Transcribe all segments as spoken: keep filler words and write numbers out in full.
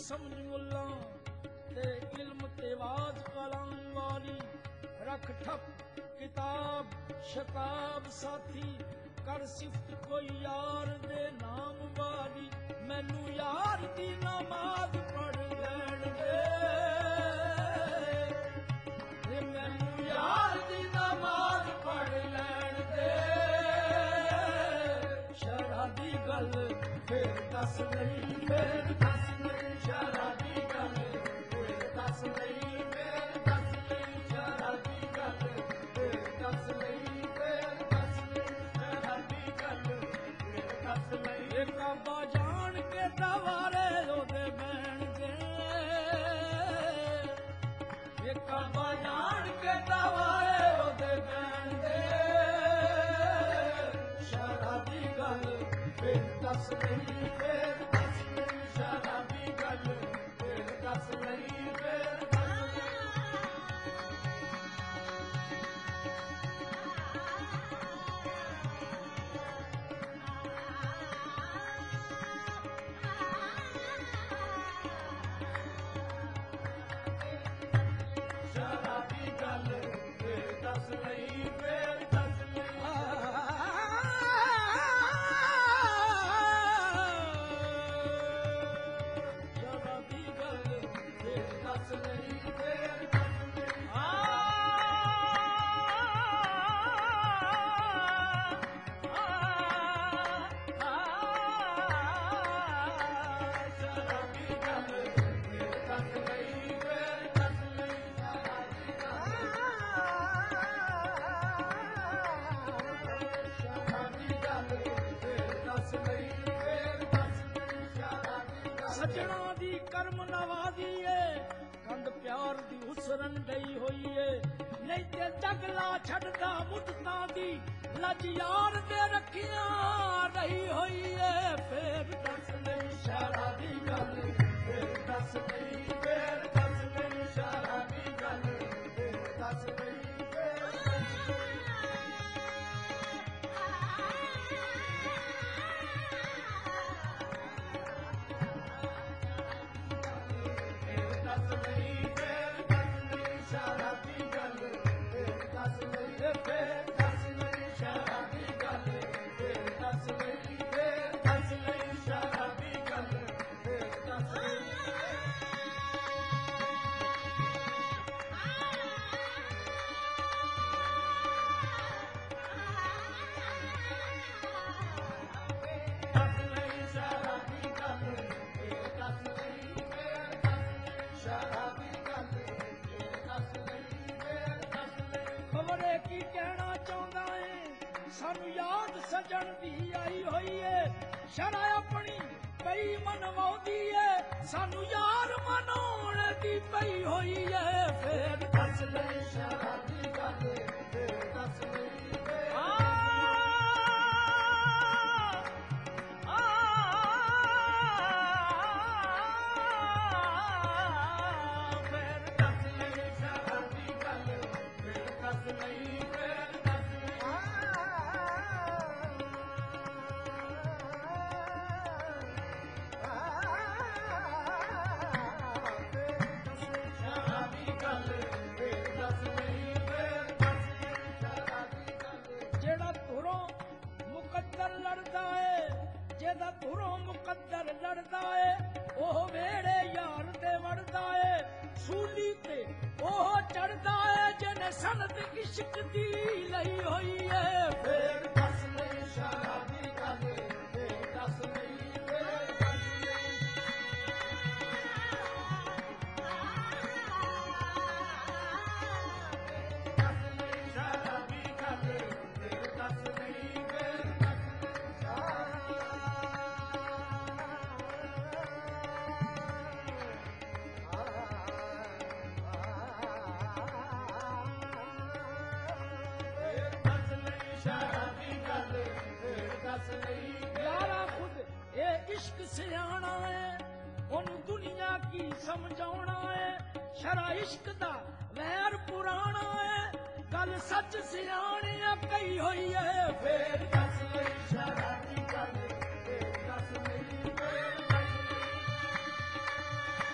ਸਮਝ ਮੁੱਲਾ ਤੇ ਇਲਮ ਤੇ ਵਾਜ ਕਲਾਮ ਵਾਲੀ ਰੱਖ ਠੱਪ ਕਿਤਾਬ ਸ਼ਤਾਬ ਸਾਥੀ ਕਰ ਸਿਫਤ ਕੋਈ ਯਾਰ ਦੇ ਨਾਮ ਵਾਲੀ ਮੈਨੂੰ ਯਾਰ ਦੀ ਨਮਾਜ਼ ਪੜ੍ਹ ਲੈਣ ਦੇ ਮੈਨੂੰ ਯਾਰ ਦੀ ਨਮਾਜ਼ ਪੜ੍ਹ ਲੈਣ ਦੇ ਸ਼ਰ੍ਹਾ ਦੀ ਗੱਲ ਫਿਰ ਦੱਸ ਨਹੀਂ ਫਿਰ ਦੱਸ ਨਹੀਂ ਸ਼ਰ੍ਹਾ ਦੀ ਗੱਲ ਫਿਰ ਦੱਸ ਨਹੀਂ ਫਿਰ ਦੱਸ ਨਹੀਂ ਸ਼ਰ੍ਹਾ ਦੀ ਗੱਲ ਫਿਰ ਦੱਸ ਨਹੀਂ ਫਿਰ ਦੱਸ ਨਹੀਂ ਸ਼ਰ੍ਹਾ ਦੀ ਗੱਲ ਫਿਰ ਦੱਸ ਨਹੀਂ ਇਹ ਕਾਬਾ ਜਾਣ ਕੇ ਦਵਾਰੇ ਉਹਦੇ ਬਹਿਣਗੇ ਇਹ ਕਾਬਾ ਜਾਣ ਕੇ ਦਵਾਰੇ ਉਹਦੇ ਬਹਿਣਗੇ ਸ਼ਰ੍ਹਾ ਦੀ ਗੱਲ ਫਿਰ ਦੱਸ ਨਹੀਂ ਫਿਰ ਦੱਸ ਨਹੀਂ ਸ਼ਰ੍ਹਾ ਦੀ ਗੱਲ ਫਿਰ ਦੱਸ ਨਹੀਂ ਫਿਰ ਸ਼ਰ੍ਹਾ ਦੀ ਗੱਲ ਫਿਰ ਦੱਸ ਨਹੀਂ ਫਿਰ ਦੱਸ ਨਹੀਂ ਸ਼ਰ੍ਹਾ ਦੀ ਗੱਲ ਫਿਰ ਦੱਸ ਨਹੀਂ ਫਿਰ ਦੱਸ ਨਹੀਂ ਸ਼ਰ੍ਹਾ ਦੀ ਗੱਲ ਫਿਰ ਦੱਸ ਨਹੀਂ ਫਿਰ ਦੱਸ ਨਹੀਂ ਸ਼ਰ੍ਹਾ ਦੀ ਸੱਜਣਾ ਦੀ ਕਰਮ ਨਵਾਜ਼ੀ ਏ ਕੰਧ ਪਿਆਰ ਦੀ ਉਸਰਨ ਗਈ ਹੋਈ ਏ ਨਹੀਂ ਤੇ ਜਗਲਾ ਛੱਡਦਾ ਮੁੱਦਤਾਂ ਦੀ ਲੱਜ ਯਾਰ ਦੇ ਰੱਖੀਆਂ ਰਹੀ ਹੋਈ ਏ ਫੇਰ ਦੱਸ ਨਹੀਂ ਸ਼ਰ੍ਹਾ ਦੀ ਗੱਲ ਫੇਰ ਦੱਸ ਨਹੀਂ ਫੇਰ ਦੱਸ ਨਹੀਂ ਸ਼ਰ੍ਹਾ ਦੀ ਗੱਲ ਫੇਰ ਦੱਸ ਨਹੀਂ ਫੇਰ ਦੱਸ ਨਹੀਂ ਫੇਰ ਦੱਸ ਨਹੀਂ ਸ਼ਰ੍ਹਾ ਦੀ ਗੱਲ ਫੇਰ ਦੱਸ ਨਹੀਂ ਫੇਰ ਦੱਸ ਨਹੀਂ ਸ਼ਰ੍ਹਾ ਦੀ ਗੱਲ ਫੇਰ ਦੱਸ ਨਹੀਂ ਫੇਰ ਦੱਸ ਨਹੀਂ ਸ਼ਰ੍ਹਾ ਦੀ ਗੱਲ ਫੇਰ ਦੱਸ ਨਹੀਂ ਦੱਸ ਨਹੀਂ ਸ਼ਰ੍ਹਾ ਦੀ ਗੱਲ ਫੇਰ ਦੱਸ ਨਹੀਂ ਫੇਰ ਦੱਸ ਨਹੀਂ ਸ਼ਰ੍ਹਾ ਦੀ ਗੱਲ ਫੇਰ ਦੱਸ ਨਹੀਂ ਫੇਰ ਦੱਸ ਨਹੀਂ ਖਬਰੇ ਕੀ ਕਹਿਣਾ ਚਾਹੁੰਦਾ ਏ ਸਾਨੂੰ ਯਾਦ ਸਜਣ ਦੀ ਆਈ ਹੋਈ ਏ ਸ਼ਰ੍ਹਾ ਆਪਣੀ ਪਈ ਮਨਵਾਉਂਦੀ ਏ ਸਾਨੂੰ ਯਾਰ ਮਨਾਉਣ ਦੀ ਪਈ ਹੋਈ ਏ ਫੇਰ ਦੱਸ ਨਹੀਂ ਸ਼ਰ੍ਹਾ ਦੀ ਗੱਲ ਫੇਰ ਦੱਸ ਨਹੀਂ ਫੇਰ ਨਹੀਂ ਫੇਰ ਦੱਸ ਸ਼ਰ੍ਹਾ ਦੀ ਗੱਲ ਫੇਰ ਦੱਸ ਨਹੀਂ ਫੇਰ ਦੱਸ ਸ਼ਰ੍ਹਾ ਦੀ ਗੱਲ ਜਿਹੜਾ ਧੁਰੋਂ ਮੁਕੱਦਰ ਲੜਦਾ ਏ ਜਿਹਦਾ ਧੁਰੋਂ ਮੁਕੱਦਰ ਲੜਦਾ ਏ ਉਹ ਵੇੜੇ ਯਾਰ ਦੇ ਵੜਦਾ ਏ ਸੂਲੀ ਤੇ ਉਹ ਚੜਦਾ ਏ ਜਿਹਨੇ ਸਨਤ ਇਸ਼ਕ ਦੀ ਲਈ ਹੋਈ ਏ ਫੇਰ ਦੱਸ ਨਹੀਂ ਸ਼ਰ੍ਹਾ ਦੀ ਗੱਲ ਫੇਰ ਦੱਸ ਨਹੀਂ ਫੇਰ ਦੱਸ ਨਹੀਂ ਦੱਸ ਨਹੀਂ ਸ਼ਰ੍ਹਾ ਦੀ ਗੱਲ ਫੇਰ ਦੱਸ ਨਹੀਂ ਫੇਰ ਦੱਸ ਸ਼ਰ੍ਹਾ ਦੀ ਗੱਲ ਫੇਰ ਦੱਸ ਨਹੀਂ ਯਾਰਾ ਖੁਦ ਇਹ ਇਸ਼ਕ ਸਿਆਣਾ ਏ ਉਹਨੂੰ ਦੁਨੀਆ ਕੀ ਸਮਝਾਉਣਾ ਏ ਸ਼ਰ੍ਹਾ ਇਸ਼ਕ ਦਾ ਵੈਰ ਪੁਰਾਣਾ ਏ ਗੱਲ ਸੱਚ ਸਿਆਣਿਆ ਕਹੀ ਹੋਈ ਏ ਫੇਰ ਦੱਸ ਨਹੀਂ ਸ਼ਰ੍ਹਾ ਦੀ ਗੱਲ ਫੇਰ ਦੱਸ ਨਹੀਂ ਫੇਰ ਦੱਸ ਨਹੀਂ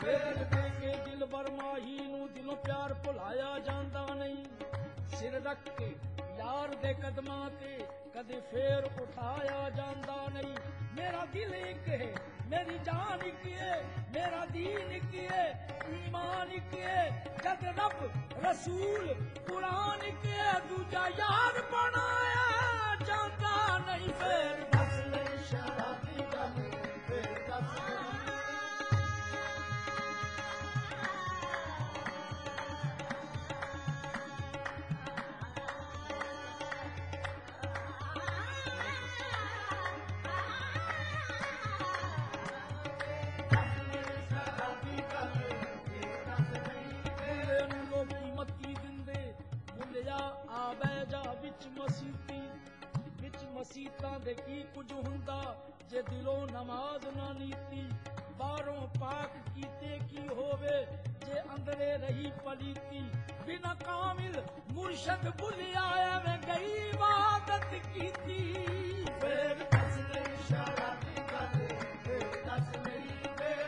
ਫੇਰ ਦੇ ਕੇ ਦਿਲ ਬਰਮਾਹੀ ਨੂੰ ਦਿਲੋਂ ਪਿਆਰ ਭੁਲਾਇਆ ਜਾਂਦਾ ਨਹੀਂ। ਸਿਰ ਰੱਖ ਕੇ ਯਾਰ ਦੇ ਕਦਮਾਂ ਤੇ ਕਦੇ ਫੇਰ ਉਠਾਇਆ ਜਾਂਦਾ ਨਹੀਂ। ਮੇਰਾ ਦਿਲ ਇੱਕ ਹੈ, ਮੇਰੀ ਜਾਨ ਇੱਕ ਹੈ, ਮੇਰਾ ਦੀਨ ਇੱਕ ਹੈ, ਈਮਾਨ ਇੱਕ ਹੈ। ਜਦ ਰੱਬ ਰਸੂਲ ਕੁਰਾਨ ਇੱਕ ਹੈ, ਦੂਜਾ ਯਾਰ ਬਣਾਇਆ ਜਾਂਦਾ ਨਹੀਂ। ਫੇਰ ਦੱਸ ਲਈ ਸ਼ਰਾਬੀ ਗੱਲ, ਫੇਰ ਦੱਸ ਲਈ ਆਵੇ ਜਾ ਵਿੱਚ ਮਸੀਤੀ ਵਿੱਚ ਮਸੀਤਾਂ ਦੇ ਕੀ ਕੁਝ ਹੁੰਦਾ ਜੇ ਦਿਲੋਂ ਨਮਾਜ਼ ਨਾ ਨੀਤੀ। ਬਾਹਰੋਂ ਪਾਕ ਕੀਤੇ ਕੀ ਹੋਵੇ ਜੇ ਅੰਦਰੇ ਰਹੀ ਪਲੀਤੀ। ਬਿਨਾ ਕਾਮਿਲ ਮੁਰਸ਼ਦ ਭੁੱਲਿਆ ਐਵੇਂ ਗਈ ਇਬਾਦਤ ਕੀਤੀ। ਫੇਰ ਦੱਸ ਲਈ ਸ਼ਰਾਬੀ ਗੱਲ, ਫੇਰ ਦੱਸ ਲਈ ਫੇਰ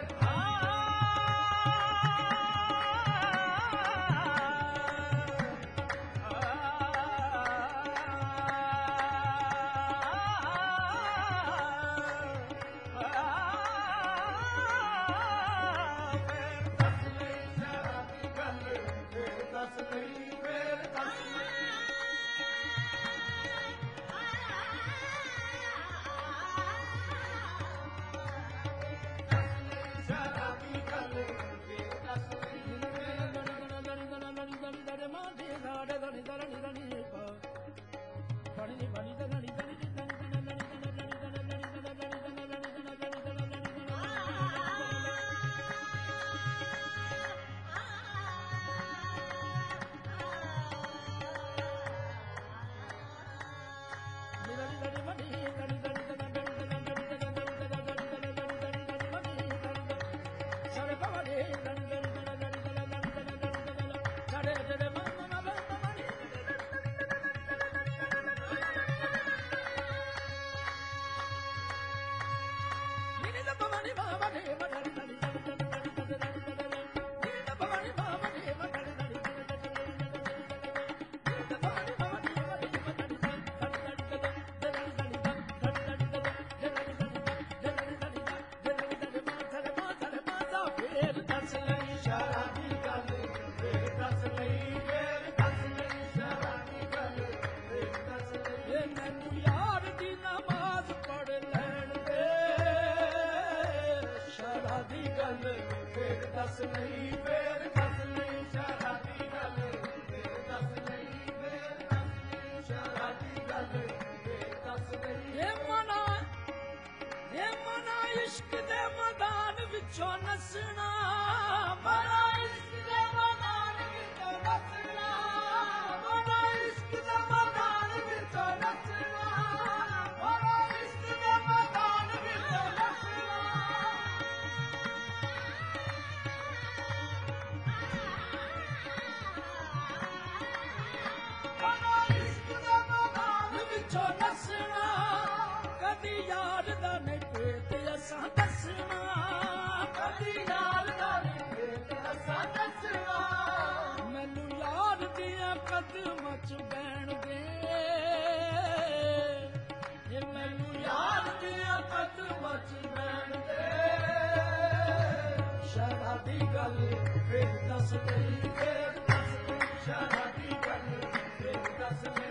ਦੱਸ ਲਈ ਫੇਰ ਦੱਸ ਲਈ ਸ਼ਰਾਬੀ ਗੱਲ, ਫੇਰ ਦੱਸ ਲਈ ਫੇਰ ਦੱਸ ਲਈ ਸ਼ਰਾਬੀ ਗੱਲ, ਫੇਰ ਦੱਸ ਲਈ। ਇਹ ਮਨਾ ਇਹ ਮਨਾ ਇਸ਼ਕ ਦੇ ਮੈਦਾਨ ਵਿੱਚੋਂ ਨੱਸਣਾ, ਮਨਾ ਇਸ਼ਕ ਦੇ ਮੈਦਾਨ ਵਿੱਚੋਂ ਨੱਸਣਾ, ਮਨਾ ਇਸ਼ਕ ਦੇ ਮੈਦਾਨ ਵਿੱਚੋਂ ਨੱਸਣਾ, ਮਨਾ ਇਸ਼ਕ ਦੇ ਮੈਦਾਨ ਵਿੱਚੋਂ ਨੱਸਣਾ। ਵਿੱਚੋਂ ਦੱਸਣਾ ਕਦੀ ਯਾਰ ਦਾ ਨਹੀਂ ਭੇਤ ਅਸਾਂ ਦੱਸਣਾ, ਕਦੀ ਯਾਰ ਦਾ ਨਹੀਂ ਭੇਤ ਅਸਾਂ ਦੱਸਣਾ। ਮੈਨੂੰ ਯਾਰ ਦੀਆਂ ਕਦਮਾਂ ਚ ਬਹਿਣਗੇ, ਇਹ ਮੈਨੂੰ ਯਾਰ ਦੀਆਂ ਕਦਮਾਂ ਚ ਬਹਿਣਗੇ। ਸ਼ਰਾਬੀ ਗੱਲ ਫੇਰ ਦੱਸ ਲਈ, ਫੇਰ ਦੱਸ ਲਈ ਸ਼ਰਾਬੀ ਗੱਲ, ਫੇਰ ਦੱਸ ਲਈ।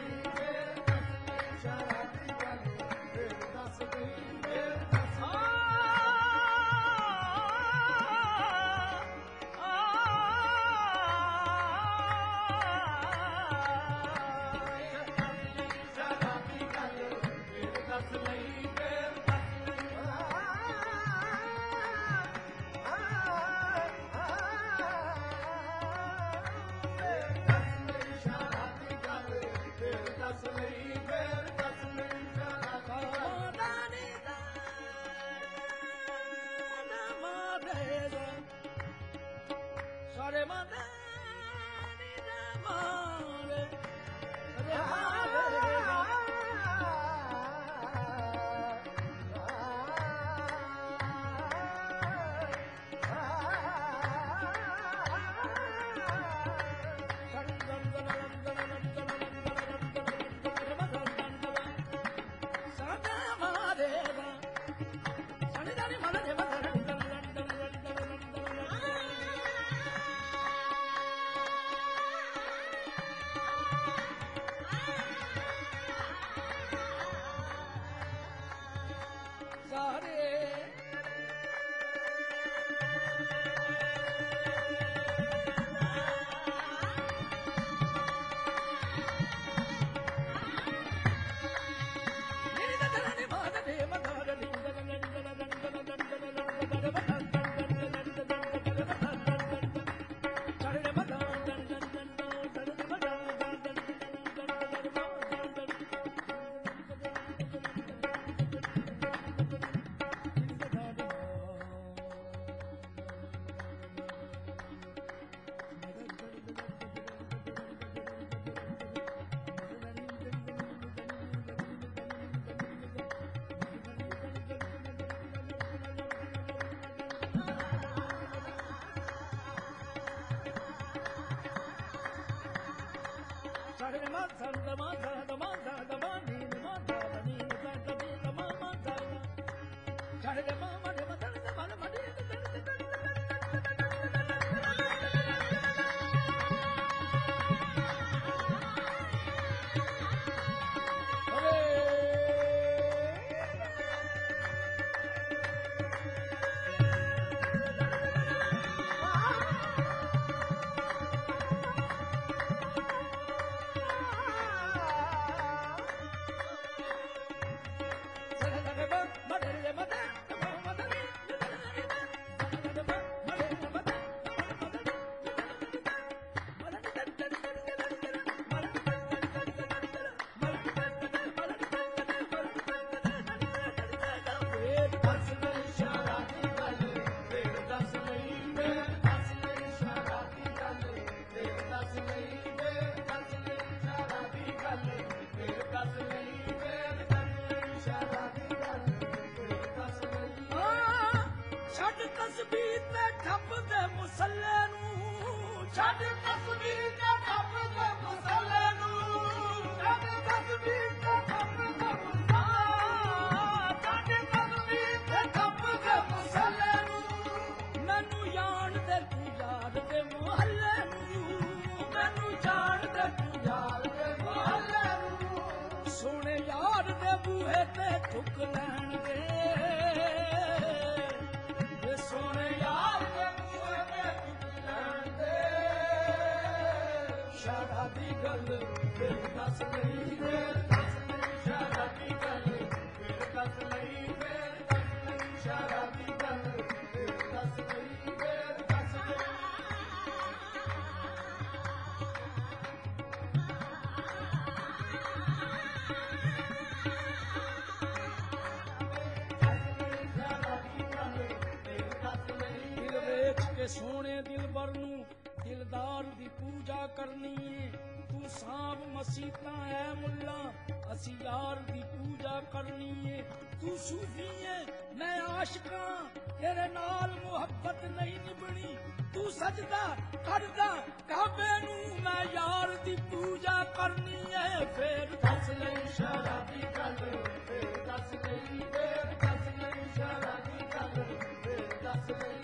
ਸੋਹਣੇ ਦਿਲਬਰ ਨੂੰ ਦਿਲਦਾਰ ਦੀ ਪੂਜਾ ਕਰਨੀ ਏ ਤੂੰ ਸਾਂਭ ਮਸੀਤਾਂ ਐ ਮੁੱਲਾ ਅਸੀਂ ਯਾਰ ਦੀ ਪੂਜਾ ਕਰਨੀ ਏ ਤੂੰ ਸੂਫੀ ਏ ਮੈਂ ਆਸ਼ਕਾਂ ਤੇਰੇ ਨਾਲ ਮੁਹੱਬਤ ਨਹੀਂ ਨਿਭਣੀ ਤੂੰ ਸਜਦਾ ਕਰਦਾ ਕਾਬੇ ਨੂੰ ਮੈਂ ਯਾਰ ਦੀ ਪੂਜਾ ਕਰਨੀ ਏ ਫੇਰ ਦੱਸ ਲਈ ਸ਼ਰਾਬੀ ਗੱਲ ਫੇਰ ਦੱਸ ਲਈ ਫੇਰ ਦੱਸ ਲਈ ਸ਼ਰਾਬੀ ਗੱਲ ਫੇਰ ਦੱਸ ਲਈ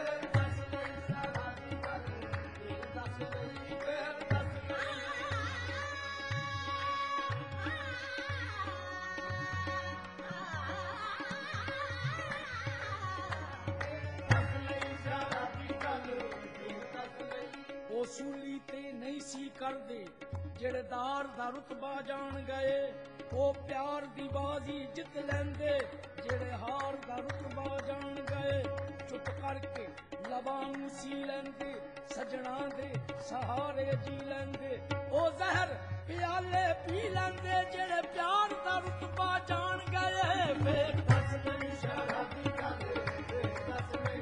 ਉਹ ਸੂਲੀ ਤੇ ਨਹੀਂ ਸੀ ਕਰਦੇ ਜਿਹੜੇ ਦਾਰ ਦਾ ਰੁਤਬਾ ਜਾਣ ਗਏ ਉਹ ਪਿਆਰ ਦੀ ਬਾਜ਼ੀ ਜਿੱਤ ਲੈਂਦੇ ਜਿਹੜੇ ਹਾਰ ਦਾ ਰੁਤਬਾ ਜਾਣ ਗਏ ਚੁੱਪ ਕਰਕੇ ਲਬਾਂ ਨੂੰ ਸੀ ਲੈਂਦੇ ਸਜਣਾ ਦੇ ਸਹਾਰੇ ਜੀ ਲੈਂਦੇ ਉਹ ਜ਼ਹਿਰ ਪਿਆਲੇ ਪੀ ਲੈਂਦੇ ਜਿਹੜੇ ਪਿਆਰ ਦਾ ਰੁਤਬਾ ਜਾਣ ਗਏ ਫੇਰ ਦੱਸ ਨਹੀਂ ਸ਼ਰਾਬੀ ਗੱਲ ਫੇਰ ਦੱਸ ਨਹੀਂ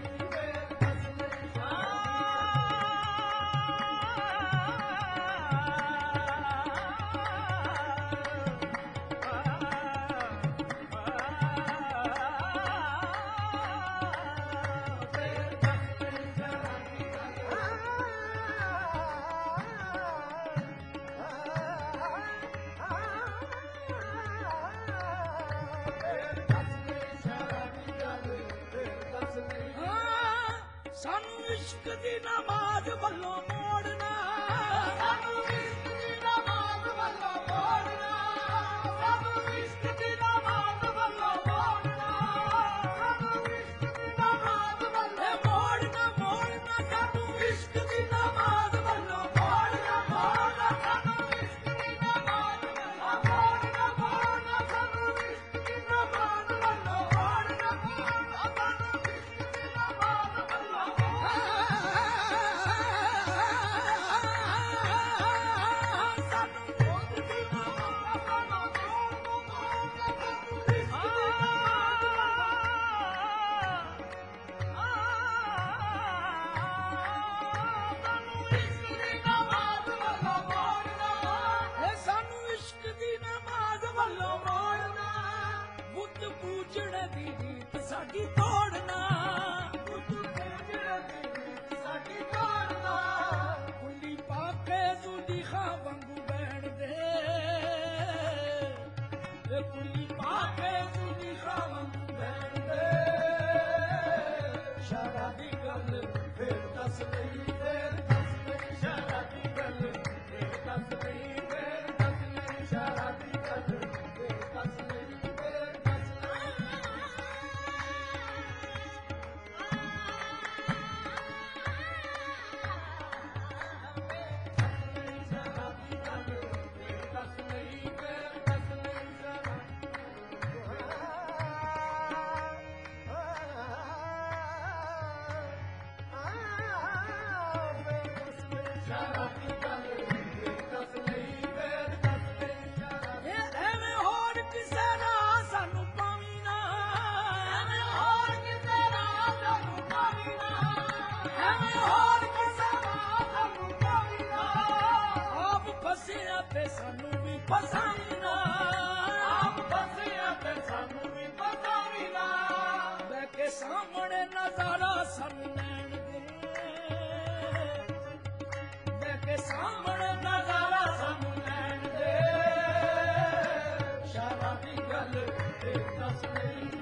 ਦੀ ਨਮਾਜ਼ ਵੱਲੋਂ ਮੋੜਨਾ ਸਾਨੂੰ ਇਸ਼ਕ ਦੀ ਨਮਾਜ਼ ਵੱਲੋਂ ਮੋੜਨਾ ਸਾਨੂੰ ਇਸ਼ਕ ਦੀ ਨਮਾਜ਼ ਵੱਲੋਂ ਮੋੜਨਾ ਸਾਨੂੰ ਇਸ਼ਕ ਦੀ ਨਮਾਜ਼ ਵੱਲੋਂ ਮੋੜਨਾ ਮੋੜਨਾ ਸਾਨੂੰ ਇਸ਼ਕ ਦੀ ਨਮਾਜ਼ ਵੱਲੋਂ ਮੋੜਨਾ ਮੋੜਨਾ ਸਾਨੂੰ ਇਸ਼ਕ ਦੀ ਨਮਾਜ਼ ਵੱਲੋਂ ਮੋੜਨਾ ਮੋੜਨਾ ਸਾਨੂੰ ਇਸ਼ਕ ਦੀ ਨਮਾਜ਼ ਵੱਲੋਂ ਮੋੜਨਾ ਮੋੜਨਾ ਸਾਨੂੰ ਇਸ਼ਕ ਦੀ ਪੂਜਣ ਦੀ ਰੀਤ ਸਾਡੀ ਤੋੜਨਾ, ਬੁੱਧ ਪੂਜਣ ਦੀ ਰੀਤ ਸਾਡੀ ਤੋੜਨਾ, ਕੁੱਲੀ ਪਾ ਕੇ ਜ਼ੁਲੀਖਾ ਵਾਂਗੂ ਬਹਿਣ ਦੇ, ਇਹ ਕੁੱਲੀ ਪਾ ਕੇ ਜ਼ੁਲੀਖਾ ਵਾਂਗੂ ਬਹਿਣ ਦੇ। ਸ਼ਰ੍ਹਾ ਦੀ ਗੱਲ ਫੇਰ ਦੱਸ ਲਈ, ਫੇਰ ਦੱਸ ਲਈ ਸ਼ਰ੍ਹਾ ਦੀ ਗੱਲ, ਫੇਰ ਦੱਸ ਲਈ, ਫੇਰ ਦੱਸ ਲਈ ਸ਼ਰ੍ਹਾ ਦੀ ਗੱਲ, ਫੇਰ ਦੱਸ ਲਈ, ਫੇਰ ਦੱਸ ਲਈ। ਸ਼ਰ੍ਹਾ ਦੀ ਗੱਲ ਫੇਰ ਦੱਸ ਲਈ, ਫੇਰ ਦੱਸ ਲਈ ਸ਼ਰ੍ਹਾ ਸ਼ਰ੍ਹਾ ਦੀ ਗੱਲ ਫੇਰ ਦੱਸ ਲਈ, ਫੇਰ ਦੱਸ ਲਈ ਸ਼ਰ੍ਹਾ ਦੀ ਇਹ ਐਵੇਂ ਹੋਰ ਕਿਸੇ ਦਾ ਸਾਨੂੰ ਪਾਵੀ ਨਾ, ਐਵੇਂ ਹੋਰ ਕਿਸੇ ਦਾ ਸਾਨੂੰ ਪਾਵੀ ਨਾ, ਐਵੇਂ ਹੋਰ ਕਿਸੇ ਦਾ ਸਾਨੂੰ ਪਾਵੀ ਨਾ, ਆਪ ਫਸਿਆ ਤੇ ਸਾਨੂੰ ਵੀ ਫਸਾਵੀ ਨਾ, ਆਪ ਫਸਿਆ ਤੇ ਸਾਨੂੰ ਵੀ ਫਸਾਵੀ ਨਾ, ਬਹਿ ਕੇ ਸਾਹਮਣੇ ਨਜ਼ਾਰਾ ਸਾਨੂੰ ਲੈਣ ਦੇ, ਬਹਿ ਕੇ ਸਾਹਮਣੇ ਨਜ਼ਾਰਾ ਸਾਨੂੰ ਲੈਣ ਦੇ। ਸ਼ਰ੍ਹਾ ਦੀ ਗੱਲ ਫੇਰ ਦੱਸ ਲਈ,